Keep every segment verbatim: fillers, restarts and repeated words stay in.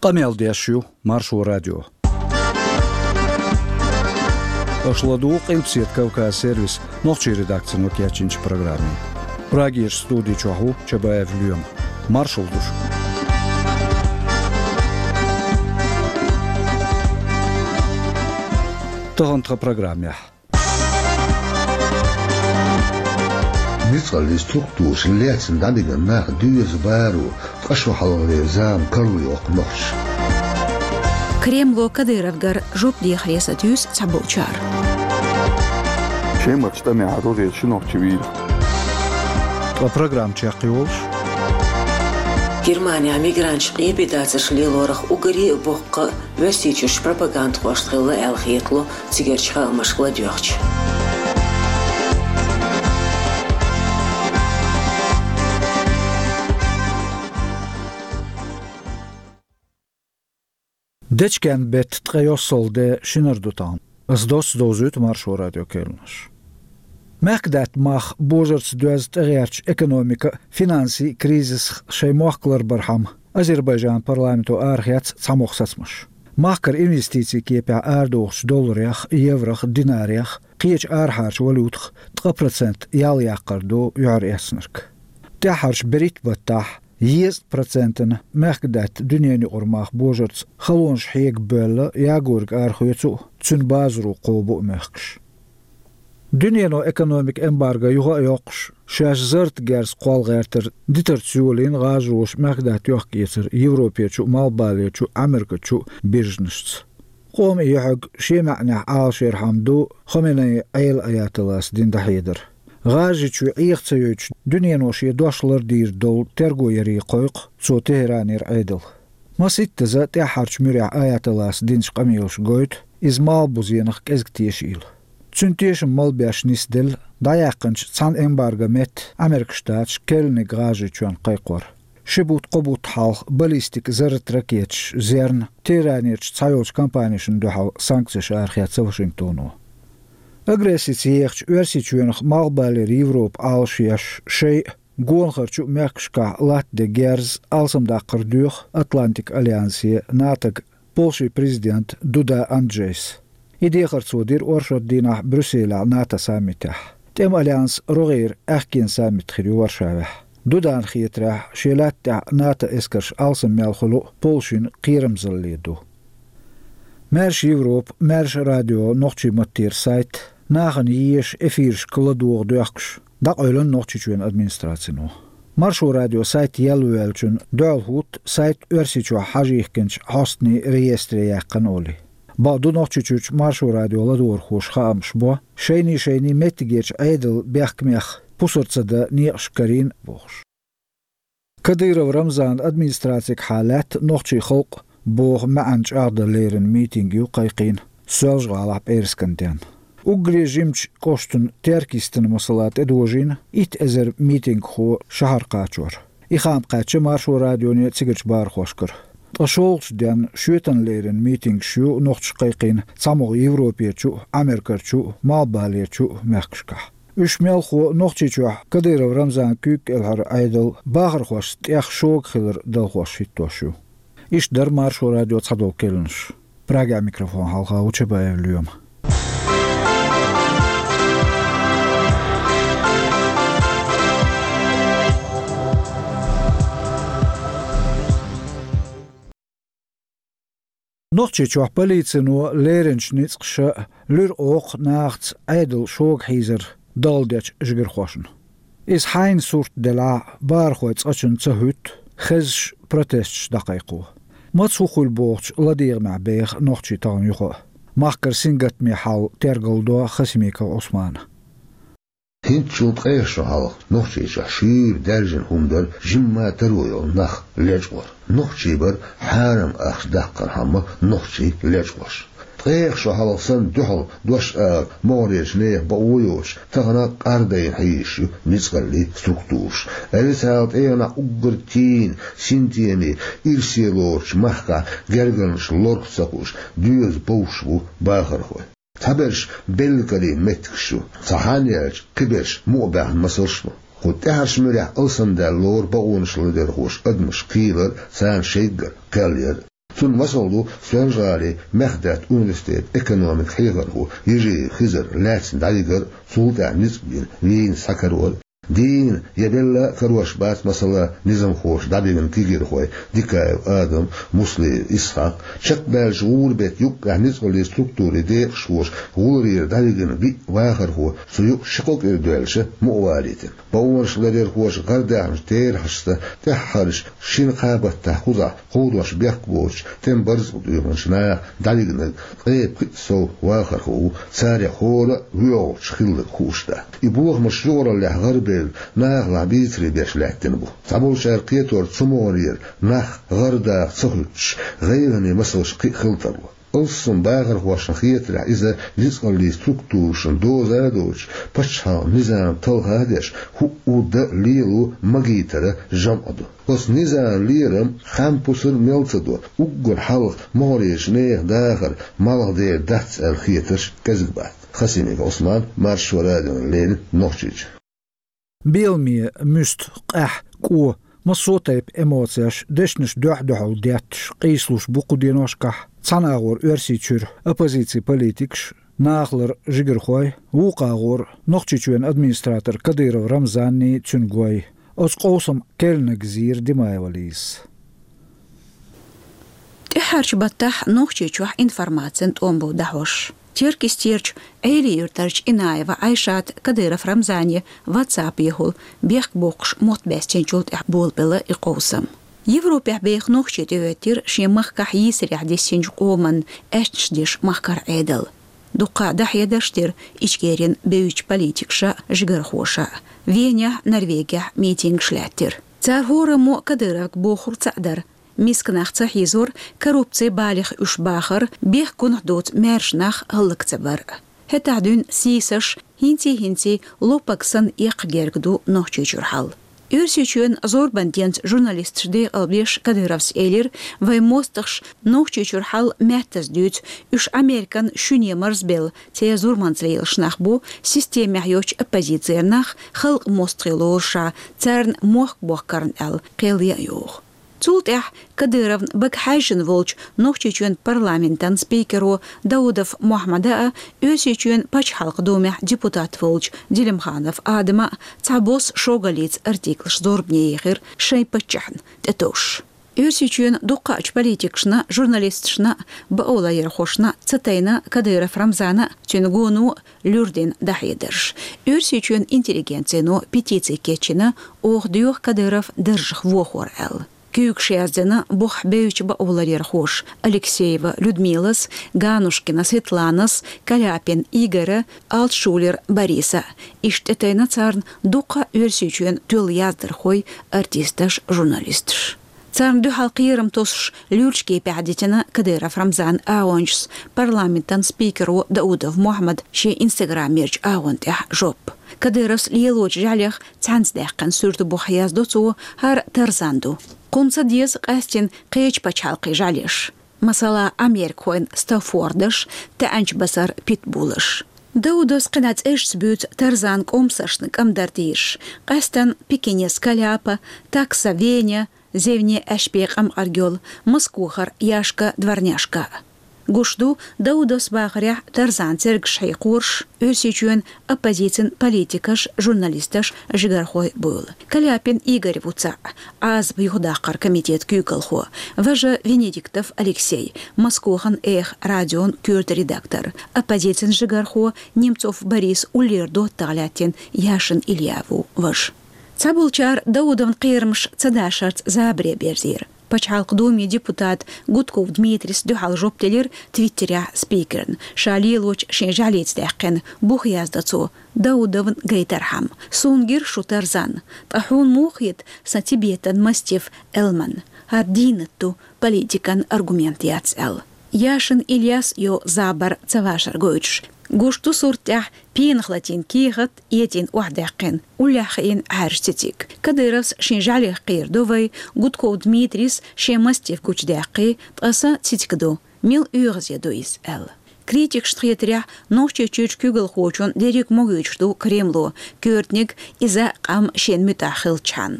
Qamel-Diashu, Maršu radio. Ашладу қимсет Кавказ сервис, нохчи редакцияны кячинч программе. Прагиш студии чаху Чабаев Люем. Маршал душ. Тагантха программе. Мисали структур летен данига нах дюз бару, ташвахалве зам карлиок нохш. Кремло Кадыровгар жоп дехресатюс цабучар. Чем отстами оружие чинов чивил. По программе чахиолш. Германия мигрант эпидация шлилорах угри бокка вестичуш пропаганд хваштрила элхетло цигерчха машкладёхч. Дечкен бет тгайосолде шинардутан. Аздос дозут Маршу радио келнаш. Мекдат мах божерц дуаз тгайарч экономика, финанси, кризис шеймохклар бархам. Азербайджан парламенту архиац цамохсацмаш. Махкар инвестиции кепя ардохш долларях, еврах, динарях, киеч архарч валютх три процента яляккарду юаряснарк. Тахарч берит баттах Есть процентен мехгдат дуньяни урмах божерц халонш хег белла ягург архуйцу цун базру қобу мехкш. Дуньяно экономик эмбарго юга йоқш шаш зырт герс қолғертер дитерцюлин ғажуш мехгдат йоқ кетер Европечу, Малбалечу, Америкачу биржнышц. Қом йоғ шемәғнәх алшер хамду хомені айл аятылас диндахидер. غاجيچو ايختيوچ دنيانوش يدوشلر دير دول ترغو يري قويق سو تهرانير ايدل مسيت تزا تحارچ مريع آياتلاس دينش قميوش قويت ازمال بوزينخ كزكتيشيل تسنتيش مال بياش نسدل داياقنش تسان امبارغا مت امريكشتاتش كيلني غاجيچوان قيقور شبوت قبوت حال باليستيك زرت راكيتش زيرن تهرانيرچ تسايوش كامبانيشن دوحال سانكسيش ارخيات واشنطنو Агрессициях версичуенх малбалер Европ алшияш шей гонхарчу мякшка лат де герз алсамдаккар дюх Атлантик Альянсия натаг Полши президент Дуда Анджейс. Идехарцу дир оршот динах Брюсселя ната саммитах. Тем Альянс рогир ахкин саммит хири Варшавах. Дудан хиетра шелатта ната эскарш алсам мялхулу Полшин қирамзаллиду. Мерш Европ, мерш радио нохчи маттир сайт Nagen jies efirs klador duaks. Da oilen nochtjuen administratieno. Maršu radio sait jelvelchun dalhut sait örsichu hajihkench hastni registrejaqan oli. Ba du nochtjuch Maršu radio lador khosh khamshbo. Shayni shayni metigech aidel bexkmekh pusurtsada niqshkarin box. Kadyrov Ramzan administratik halat nochtji khalq bo ma'anch ardaleren meeting yu qayqin. Sözgalap erskanten. Угрежимч коштун теркистен масалат эдожин ит эзер митинг хо шахар качор. Ихам качы Маршу радионе цигерч бар хошкар. Ташолч ден шүтен лерен митинг шу нохч кайкин самог Европечу, Америкачу, Малбалечу мекшка. Үш мел хо нохчичу Кадыров Рамзан күк элхар айдал багыр хош тях шок хилер дал хош хиттошу. Иш дар Маршу радио цадол келнш. Прага микрофон халха Чабаев Люем. Nochtje politie lerens niet gesche lur oog nachts ijdel schooghezer daldech zgerchoschen. Is hein soort de la bargoits atjen te hut gez protest daqiqo. Matsukhul bocht ladir ma beeg nochtje tan yugo. Makker singat mi hal tergaldo khasmika Osman. Hint chut eisho hal nochtje shashir derjen humder jimma teroyo nach lejwar. Nochtje ber haram ach daqqar hamma nochtje lejwas. Eisho hal san duhal dos morish ne baoyosh tagana qardayn hayishu nisqalli struktush. Elisalt eena ugrtin sintieni irsiloch mahka gergansh lorqsaqush düz bowshbu bagharhoy. Tabersh belgari metkshu sahaniyaj kibesh mu'bah masalshmu. Qut ehashmurah alsam da lor baonshlu der hosh admush qiver san shegger kalyer Sun masaldu Svengali Mehdet Üniversitet Ekonomik Higarhu Yiji Hizar Latsin Daligar Sultan Nizbin Vin Sakarol دين يبلا كروش بات مثلا نظام خوش دابين كيجر خوي ديكا آدم مسلي إسحاق شك بالجور بيت يوك عنيز ولا ستركتوري دي شوش غورير دالين بي واخر هو سيوك شقوق الدولشة مؤواليتين باورش لدير خوش غردان تير حشتا تحرش شين قابة تحوزا قودوش بيحكوش تم برز قدومن شنايا دالين قيب سو واخر هو ساري خورا ويو شخيل خوشتا يبوغ مشجورة اللي غرب ناخ لعبيتري بيش لعتنبو تعبو شارقية ور تسمورير ناخ غردا صغلش غيرني مسوش خلطرو أصلا باغر هو شخية إذا جزء لي ستركتورشن دو زادوش بشها نظام تلغادش هو ودا ليلو مجيتر جمعدو بس نظام ليرم خامبوسر ملتدو وقر حلق موريش نيخ داخر مالغ دير دهتس الخيترش كزقبات خسينيك عثمان مارش ورادن لين نوخجيج بيلمي مست قح كو مصوتيب اموتسياش دشنش دوح دوحو دياتش قيسلوش بوقو دينوشكح تساناغور ارسيتشور оппозиции политикш ناخلر جيگر خوي وقاغور نوخچيچون ادمنستراتور كديرو رمزاني تشنغوي اوس قوسم كلنا جزير ديمايوليس تحرش بتح نوخچيچوح انفورماتسن تومبو دهوش تيركي ستيرч ايلي يرترچ انايوا عايشات كديرف رمزاني واتساب يهول بيخ بوقش موت بيستنجولت احبول بلا اقوسم Европе бех нохче тётер шемахках йисрях десенж оман эштдиш махкар эдел. Дука дахедаштер ичкерин беуч политикша жгархоша. Веня Норвегия митинг шлятер. Царгора мо кадырак бохур цадар. Мискнах цахизор коррупции балих ушбахар бех кунхдот мершнах галыкцабар. Хетадун сисаш хинти хинти лопаксан якгергду нохче чурхал. Үрсүчүн зор бандент журналистшде албеш кадыровс элер вай мостахш нохчучур хал мэттас дют үш американ шүне марсбел те зурманцлейлшнах бу системе йоч оппозициянах халк мострелоша церн мох бохкарн эл келия йох Цултях Кадыров бакхайшин волч нохчучун парламентан спикеру Даудов Мухаммада өсючун пачхалк думях депутат волч Дилимханов Адама цабос шогалиц артиклш зорбнеехир шайпачхан тетош. Өсючун дукач политикшна журналистшна баолайыр хошна цитайна Кадыров Рамзана тюнгуну люрдин дахидерш. Өсючун интеллигенцияну петиции кечина охдюх Кадыров держих вохор эл. Кюкшездена бог беюч бауларер хош Алексеева Людмилас, Ганушкина Светланас, Каляпин Игоря, Алтшулер Бориса. Иштетайна царн дука өрсючен тюл яздыр хой артисташ журналистш. Царн духал кирам тосш люрчки пядитина Кадыров Рамзан аончс парламентан спикеру Даудов Мухаммад ши инстаграмерч аонтях жоп. Кадыровс лиелоч жалях цанцдехкан сүрту бухаяздоцу хар тарзанду. Кунца диез қастин қейч пачалқи жалеш. Масала Америкоин Стаффордыш, таанч басар питбулыш. Даудос қынац эшс бют тарзан комсашнык амдардиш. Қастан пекенес каляпа, такса веня, зевне әшпек ам аргел, маскухар яшка дворняшка. Гушду Даудос бахарях тарзан церг шайқурш, өсечуен оппозицин политикаш, журналисташ жигархой был. Каляпин Игорь Вуца, аз бюхдахкар комитет кюкалхо, важа Венедиктов Алексей, Москохан эх радион кюрт редактор, оппозицин жигархо Немцов Борис Улердо Талятин Яшин Ильяву ваш. Цабулчар Даудовн қирмш цадашарц забре берзир. Пачхалк думи депутат Гудков Дмитрис духал жоптелер твиттеря спикерн. Шалилоч шенжалец дәқкен бух яздацу Даудовн гайтархам. Сунгир шутарзан. Тахун мухит са Тибетан мастив элман. Ардинатту политикан аргумент яц эл. Яшин Ильяс йо забар цавашар гойч. Гушту суртях пинхлатин кихат етин ухдақин уляхин арштитик. Кадыровс шинжалих қирдовай Гудков Дмитрис шемастев кучдақи таса цитикду мил уйгзе дуис эл. Критик штретрях нохче чуч күгіл хочун дерек могучду Кремлу кёртник иза қам шен мютахил чан.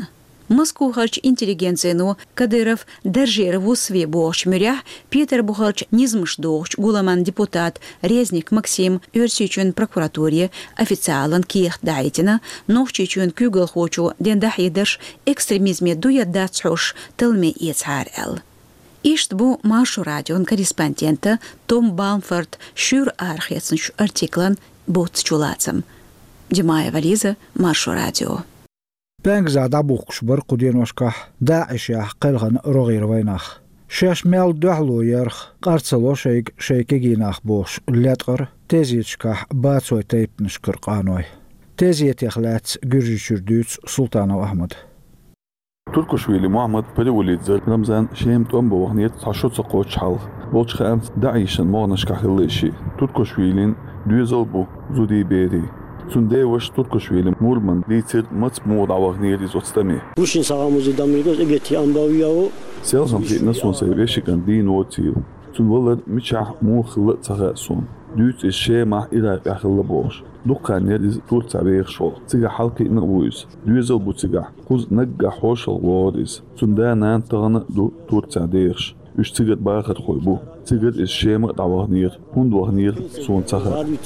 Москву харч интеллигенцияну Кадыров Держерову све бошь мюрях, Петр Бухарч низмыш дохч, гуламан депутат, Резник Максим, Өрсичун прокуратуре, официалан киех дайтина, новчичун кюгл хочу, дендах едерш, экстремизме дуяддацхуш, тылме ецхар эл. Ишт бу Маршу радион корреспондента Том Бамфорд шур архецнш артиклан боц чулацам. Димаева Лиза, Маршу радио. بانجزا دابوكش برقو دينوشكح داعش يح قلغن رغير ويناخ شاش ميل دعلو يرخ قارتسلو شيك شيكيجيناخ بوش اللاتغر تيزيتشكح باتسوي تيب نشكر قانوي تيزيت يخلات جرجي شردوتس سلطان أحمد تركشويلي محمد بريوليت زر رمزان شيم تومبو وغنيت تحشوت سقوش حال بولش خامس داعيشن مغنشكح الليشي تركشويلين دوزلبو زودي بيري Sunday was Turkoshvili Murman licer mats mod avagnieri zotstami. Pushin sağamızı damigos egeti ambaviyao. Selsom fitna son seveshikan din otil. Sun walad michah mu khla tsaga son. Düt is shema ila akhla bosh. Duqan yadiz tur tabeeq shol. Tsiga halki ina uis. Düzel bu tsiga. Quz nagga hoshal wadis. Sundanan tagna du tur tadeeq. Üç tsigat baqat khoybu. Tsigat is shema avagnier. Hund wagnier son tsaga.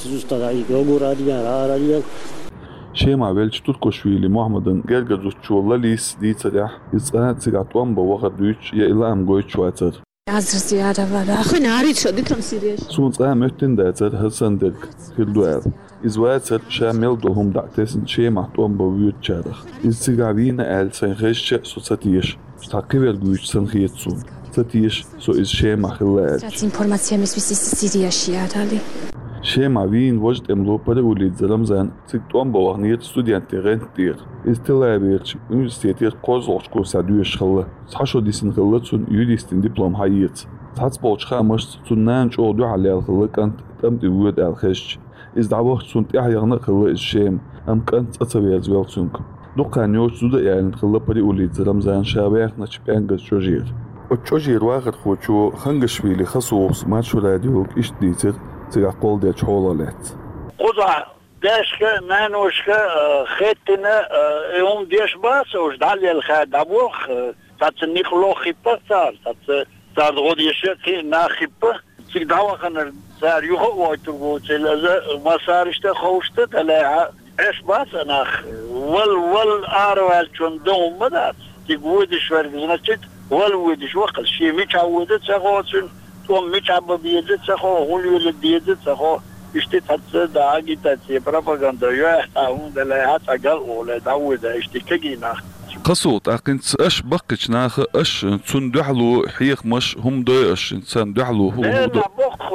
شيما بلش تركشويلي محمدن جرجر زوتشولا ليس دي تريح يسأل تيجاتوان بوقت دوتش يا إلا أم جوي شواتر. عزر زيادة ولا أخونا عريض شو دكتور سيريش. سونت قام متن داتر حسن درك في الدوال. إزواتر شامل دهم دعتسن شيما توان بويوت شارخ. إز تيجابين آل سنخش سوساتيش. تعقيب الجوش سنخيتسون. ساتيش سو إز شيما خلال. شات إنفورماتيا مسويس سيريش يا دالي. شيما وين وجد املو بروليت زلمزان تكتوان بوغنيت ستوديانتي رنتير استلابيرش انستيتير قوزوشكو سادوش خلا تحشو ديسن خلا تون يوديستين دبلوم هايت تحس بوش خامش تون نانش او دو على الخلا كانت تم تود الخش از دعوه تون تحيغنا خلا الشيم ام كانت اتبير زوالتونك دوقان يوش زودا يعني خلا بروليت زلمزان شابيخ نشبيانجز جوجير وتشوجير واخد خوشو خنگشويلي خصوص ماتشو راديوك اش ديتر تيجا قول ديش حولالات قضع داشكا نانوشكا خيتنا يوم ديش باس وش دالي الخاد أبوخ تاتس نيخلو خيبا صار تاتس صار غوديشا كي نا خيبا تيك دعوة خانا صار يوخو ويتوغو تيلازا ما صارشتا خوشتا تلاعا اش باس اناخ وال وال آروال چون دوم مدات تيك ويدش فرقزناتت وال ويدش وقل شي ميچ عودت ساقوتسن توم ميچ عبا بيدت ساقو غوليو لديدت ساقو İşte tatlı da agitatsiya propaganda يحتاجون لها تقل ولا تعود اشتكي جينا قصوت أكنت أش بقتش ناخ أش تندحلو حيخ مش هم دوش إنسان دحلو هو لا بخ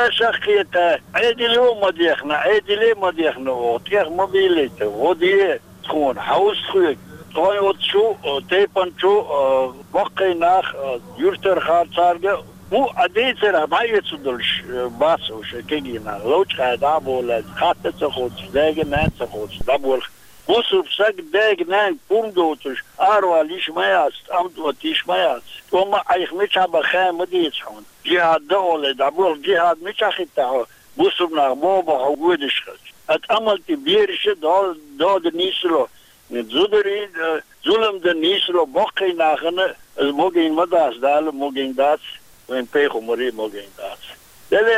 وشخيته عيد اليوم ما ديخنا عيد ليه ما ديخنا وتيخ موبيلته ودي تكون حوس خوك توي شو تيبان شو بقي ناخ يرتر خاطرجه مو أديتر ما يتصدرش باس وش كيجينا لوش خدام ولا خاطر تخوض داعي تخوض دابول وصل بسق داعي نان كوندوتش أرواليش ما ياست أمدوتيش ما ياست وما أيخ مش عم خام ديتشون جهاد دولة دابول جهاد مش أخيتها وصلنا بابا حقودش أتأملت بيرش دال دال نيسلو نزودري ظلم دنيسلو بقي ناخنا الموجين مداس دال موجين داس وين بيخو مري موجين داس دلي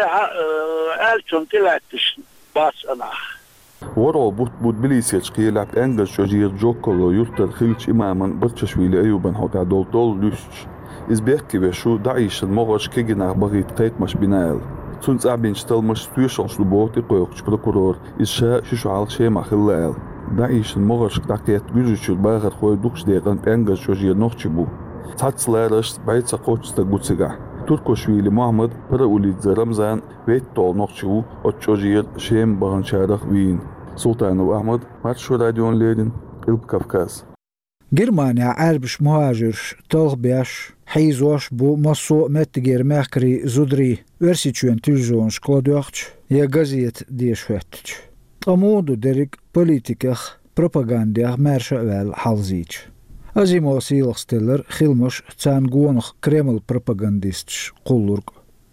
ألشون تلاتش باس أناخ ورا بوت بوت بليسيتش قيلعب أنجز شجير جوكولو يرتر خيلش إماما برتشويلي أيوبا هوتا دول دول لوشش إز بيحكي بشو دعيش المغش كيجينا بغيت قيت مش بنايل سونس أعبين شتل مش تويشنش لبوتي قيوكش بروكورور إز شاء ششو عال شي ما خلال دعيش المغش دعكيت جوجوش الباغر خوي دوكش ديغان أنجز شجير نوخشبو تاتسلارش بايت ساقوش تاقوتسيغا تركشويلي محمد بروليت زرمزان ويت طول نوخشبو وتشوجير شيم بغنشارخ وين سلطان أحمد ماتشو راديون ليدن قلب كافكاز جرمانيا عربش مهاجرش تلغبيش حيزوش بو مصو متجير ماكري زودري ورسيتشوين تلزونش كلادوخش يا غازيت ديش فاتش أمودو ديريك بوليتيكخ بروباغانديا مارشا حالزيتش أزيمو سيلخ ستيلر خيلمش تسان غونخ كريمل بروباغانديستش قولورك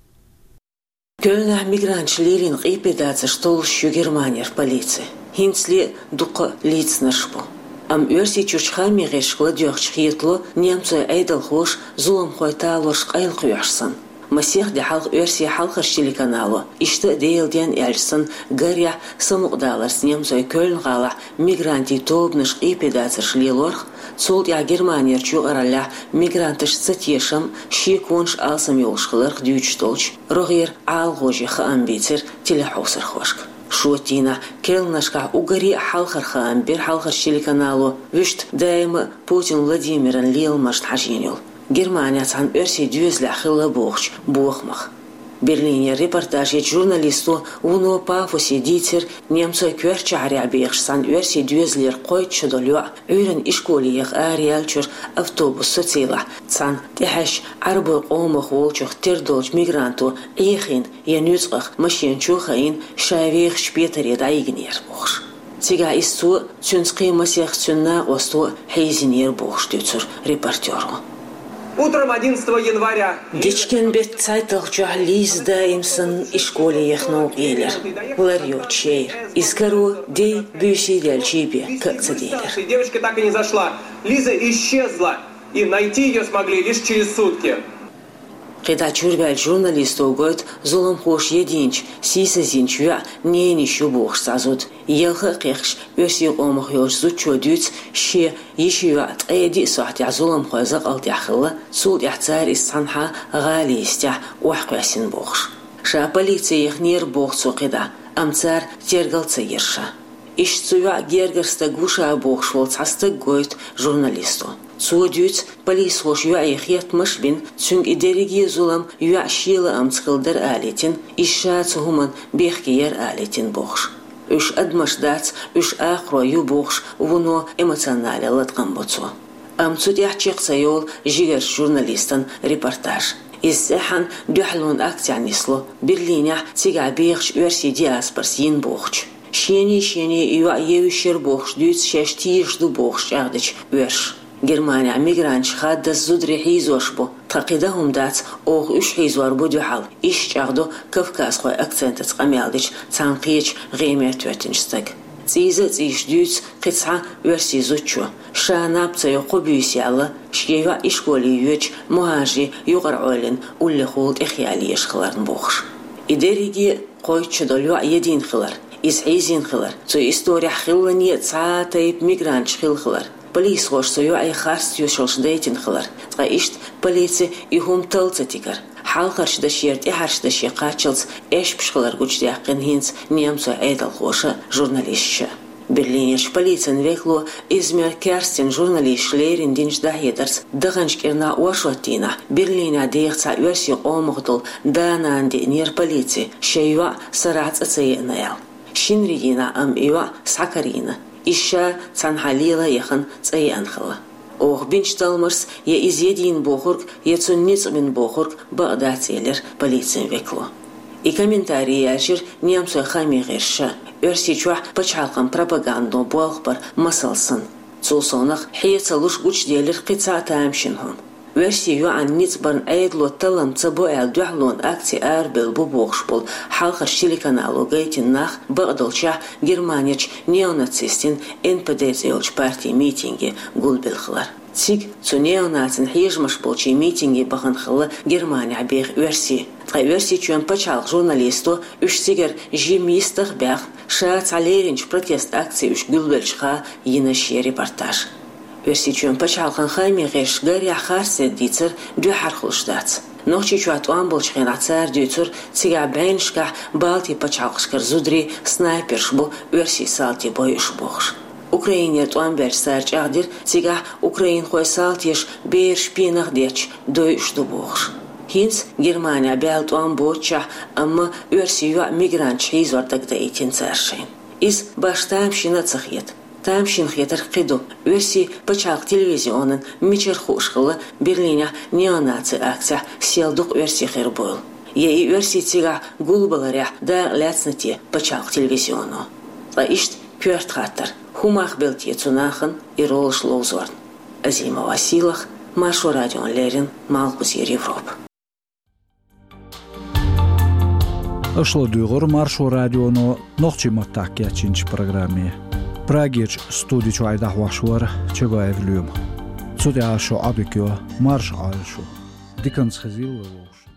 Kölner migrantschlerin qipedats stol shu Germanier police. Hinsli duqa лицнашpo. Ам өрси чучхами гешкла дёхчхиетло немцой айдал хош зулам хойталош айл куяшсан. Масех де халк өрси халкар телеканалу иште дейлден эльсон гаря самугдаларс немцой Кöln гала мигранти тобныш ипедацер шлилорх цулт я Германия чугараля мигрантыш цатешам шикунш алсам ёлшхларх дючтолч рогер алгожи хаамбицер телехосер хошк. Шутина келнашка угари халхар хаамбир халхар телеканалу вишт дайма Путин Владимиран лилмаш хажинил. Германия цан өрси дюзля хилла бухч бухмах. Берлине репортажи журналисту уно пафоси дитер немцой кверчари абех сан өрси дюзлер койчу долю үйрен ишколиях ариалчур автобус социла цан техаш арбо омах волчух тердолч мигранту эхин янюцах машинчухаин шавех шпетари дайгнер бухш. Тига исту цюнский масех цюнна осту хейзинер бухш дюцур репортеру. Утром одиннадцатого января Дичкен бет цайталчу лизда имсан и школе ехнул гейлер. Ларьё чейр. Искару дей бюси дельчибе, как цадейлер. Девочка так и не зашла. Лиза исчезла. И найти ее смогли лишь через сутки. Когда чурбель журналисту год зулом хош единч, сиса зинчуя не нищу бог сазут. Елха кехш верси омах ёж зучо дюц ше ешуя эди сахти зулом хозак алтяхла суд яхцар из санха галистя уахкасин богш. Ша полиция ихнер бог цукида, амцар тергалца ерша. Ишцуя гергерста гуша богш волцаста гойт журналисту. Цудюц полис хош юа ихет машбин цунг идериги зулам юа шила амцкылдар алитин иша цухуман бехкиер алитин богш. Үш адмашдац үш ахро ю богш вуно эмоционаля латкан боцу. Амцуд яхчиқса йол жигер журналистан репортаж. Иссехан дюхлун актянисло Берлиня тига бехш верси диаспорс ин богч. Шени шени юа евишер богш дюц шештиш ду богш ягдыч верш. Германия мигранч хадда зудри хизошбо тақидахум дац ог үш хизвар будюхал ишчагду Кавказ хой акцентец қамялдыч цанқич ғемер төтіншстаг. Циза циш дюц қица верси зучу. Шанапца йоқу бүйсиялы шева ишколи юч мухажи юғар олин улли хулд ихяли ешқыларын боғш. Идериги қойчу долю един хилар, из хизин хилар, цу история хиллани цаатайп мигранч хил хилар. Полис хош сою ай харстю шолшдейтин хилар. Тға ишт полиция ихум тылцатикар. Халқарш да шерт и харш да шеқачылц эш пшқылар гучдяқын хинц немцу айдал хоша журналистша. Берлинеш полициян векло измер керстен журналист шлерин динж да хедарс дағаншкерна уашуатина. Берлина дейхца версию омухдул дананди нер полиции шеюа сарац ацеенаял. Шинригина ам ива сакарина. Иша цанхалила яхан цаянхала. Ох бинчталмарс я изъедин бохург, я цунниц бин бохург багдацелер полициям векло. И комментарии ажир немцу хами герша. Өрсичуа пачалкам пропаганду болхпар масалсан. Цулсонах хиецалуш гучделер қица таамшинхун. Версию ан ницбарн айдло талам цабо элдуахлон акци арбел бубохшпол халқар телеканалу гейтин нах багдалча Германич неонацистин эн пэ дэ зелч партии митинги гулбелхлар. Цик цу неонацин хижмаш болчи митинги баханхла Германия бех версии. Тға версии чуан пачалк журналисту үш сигер жимистах бях ша цалеринч протест акции үш гулбелчха йинаши репортаж. Версичуан пачалхан хайми геш гаря харсе дицер дю хархулшдац. Ночи чуат уамболчхен ацар дюцур цига бэншка балти пачалхшкар зудри снайпершбу верси салти бойшбохш. Украине туамбер сарч ахдир цига Украин хой салтиш бер шпинах деч дойшду бохш. Хинц Германия бял туамбоча амма версию мигранч хизвартак да итин царшин. Из баштамшина цахет. Там шинхетер қиду. Верси пачалк телевизионын мичер хушқылы Берлиня неонаци акция селдук верси хербойл. Ей верси тига гулбаларя да ляцнати пачалк телевизиону. Ла ишт пёрт хаттар. Хумах белтие цунахан и ролш лоузорн. Азима Василах, Машу радион Лерин, Малкус Европ. Ошло дюгор Маршу радиону нохчи маттак ячинч программе. Прагич студичу айдах вашуар чега евлюм. Цуди ашо абикё марш альшу. Диканс хазил лош.